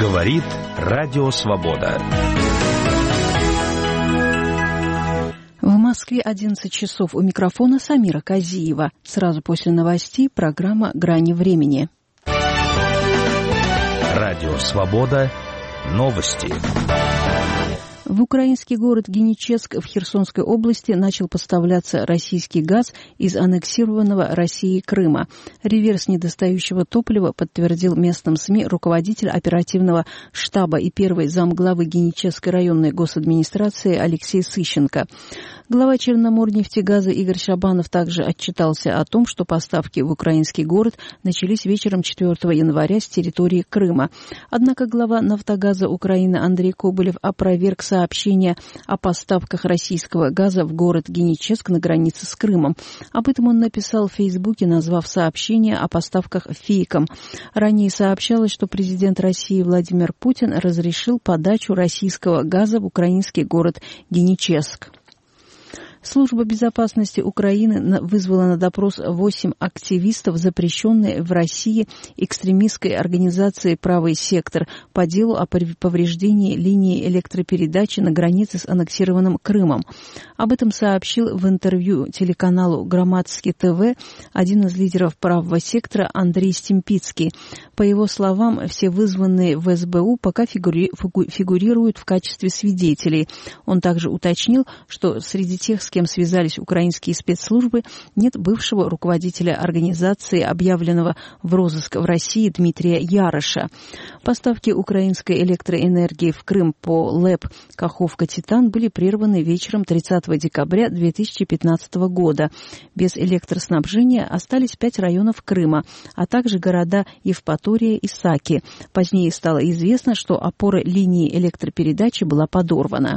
Говорит Радио Свобода. В Москве 11 часов. У микрофона Самира Казиева. Сразу после новостей программа «Грани времени». Радио Свобода. Новости. В украинский город Геническ в Херсонской области начал поставляться российский газ из аннексированного Россией Крыма. Реверс недостающего топлива подтвердил местным СМИ руководитель оперативного штаба и первый замглавы Генической районной госадминистрации Алексей Сыщенко. Глава Черноморнефтегаза Игорь Шабанов также отчитался о том, что поставки в украинский город начались вечером 4 января с территории Крыма. Однако глава «Нафтогаза Украины» Андрей Коболев опроверг сообщение о поставках российского газа в город Геническ на границе с Крымом. Об этом он написал в Фейсбуке, назвав сообщение о поставках фейком. Ранее сообщалось, что президент России Владимир Путин разрешил подачу российского газа в украинский город Геническ. Служба безопасности Украины вызвала на допрос 8 активистов, запрещенной в России экстремистской организацией «Правый сектор» по делу о повреждении линии электропередачи на границе с аннексированным Крымом. Об этом сообщил в интервью телеканалу «Громадский ТВ» один из лидеров «Правого сектора» Андрей Стемпицкий. По его словам, все вызванные в СБУ пока фигурируют в качестве свидетелей. Он также уточнил, что среди тех, с кем связались украинские спецслужбы, нет бывшего руководителя организации, объявленного в розыск в России, Дмитрия Яроша. Поставки украинской электроэнергии в Крым по ЛЭП «Каховка-Титан» были прерваны вечером 30 декабря 2015 года. Без электроснабжения остались 5 районов Крыма, а также города Евпатория и Саки. Позднее стало известно, что опора линии электропередачи была подорвана.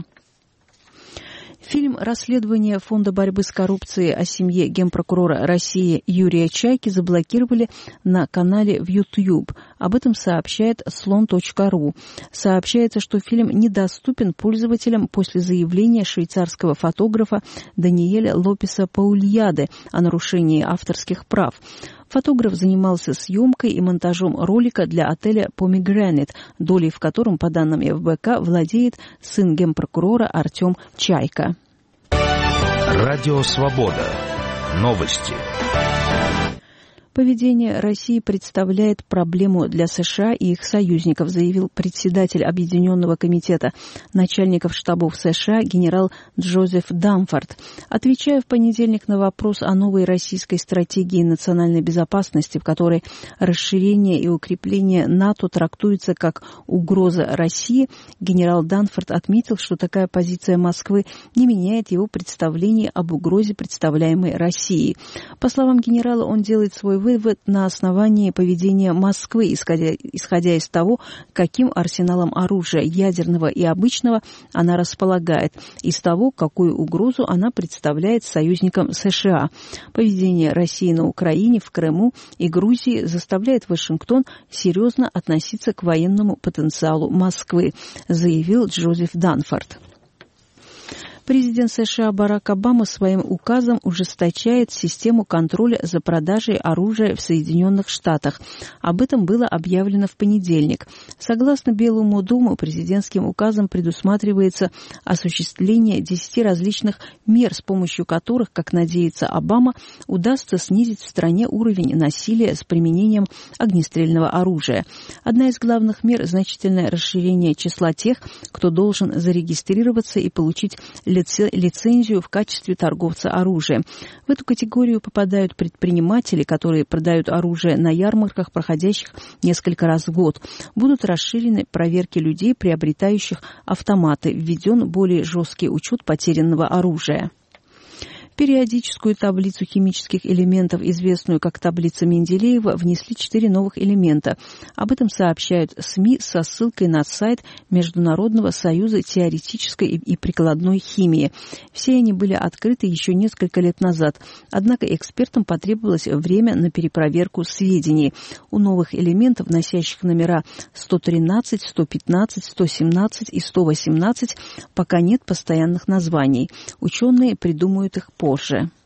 Фильм «Расследование Фонда борьбы с коррупцией» о семье генпрокурора России Юрия Чайки заблокировали на канале в YouTube. Об этом сообщает slon.ru. Сообщается, что фильм недоступен пользователям после заявления швейцарского фотографа Даниэля Лопеса Паульяде о нарушении авторских прав. Фотограф занимался съемкой и монтажом ролика для отеля «Помегранит», долей в котором, по данным ФБК, владеет сын генпрокурора Артем Чайка. Радио Свобода. Новости. Поведение России представляет проблему для США и их союзников, заявил председатель Объединенного комитета начальников штабов США генерал Джозеф Данфорд. Отвечая в понедельник на вопрос о новой российской стратегии национальной безопасности, в которой расширение и укрепление НАТО трактуются как угроза России, генерал Данфорд отметил, что такая позиция Москвы не меняет его представление об угрозе, представляемой Россией. По словам генерала, он делает свой вывод на основании поведения Москвы, исходя из того, каким арсеналом оружия, ядерного и обычного, она располагает, из того, какую угрозу она представляет союзникам США. Поведение России на Украине, в Крыму и Грузии заставляет Вашингтон серьезно относиться к военному потенциалу Москвы, заявил Джозеф Данфорд. Президент США Барак Обама своим указом ужесточает систему контроля за продажей оружия в Соединенных Штатах. Об этом было объявлено в понедельник. Согласно Белому дому, президентским указом предусматривается осуществление 10 различных мер, с помощью которых, как надеется Обама, удастся снизить в стране уровень насилия с применением огнестрельного оружия. Одна из главных мер – значительное расширение числа тех, кто должен зарегистрироваться и получить лицензию в качестве торговца оружием. В эту категорию попадают предприниматели, которые продают оружие на ярмарках, проходящих несколько раз в год. Будут расширены проверки людей, приобретающих автоматы. Введен более жесткий учет потерянного оружия. В периодическую таблицу химических элементов, известную как таблица Менделеева, внесли 4 новых элемента. Об этом сообщают СМИ со ссылкой на сайт Международного союза теоретической и прикладной химии. Все они были открыты еще несколько лет назад, однако экспертам потребовалось время на перепроверку сведений. У новых элементов, носящих номера 113, 115, 117 и 118, пока нет постоянных названий. Ученые придумают их позже.